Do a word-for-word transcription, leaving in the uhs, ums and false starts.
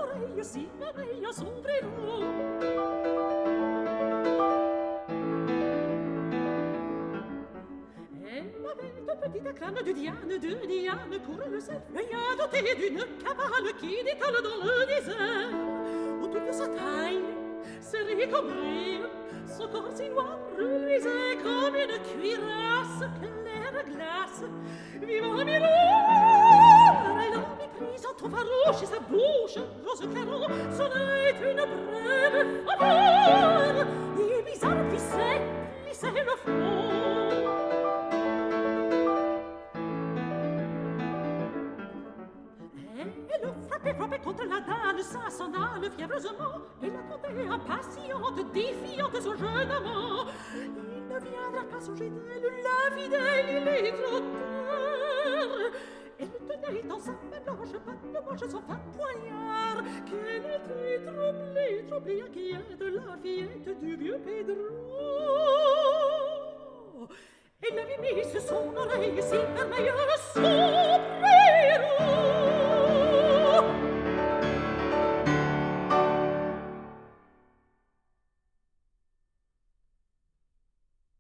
l'oreille si pareille à son vrai Elle avait de petits crâne de Diane, de Diane, pour le seul feuillard doté d'une cavale qui détale dans le désert. Autour de sa taille, serré comme brille, son corps si noir reluisait comme une cuirasse claire glace. Vivant miroir, elle avait pris son ton farouche et sa bouche rose claron, son œil est une brève faveur, et bizarre plissait, plissait le front. Elle frappait, frappait contre la dalle, sa sandale fiévreusement, et l'attendait impatiente, défiante son jeune amant. Il ne viendra pas songer d'elle, la fidèle, il est trop tard. Elle tenait dans sa main blanche, pas de manche, son fin poignard, qu'elle était troublée, troublée, inquiète, la fillette du vieux Pedro. Elle l'avait mis sur son oreille, si vermeille, son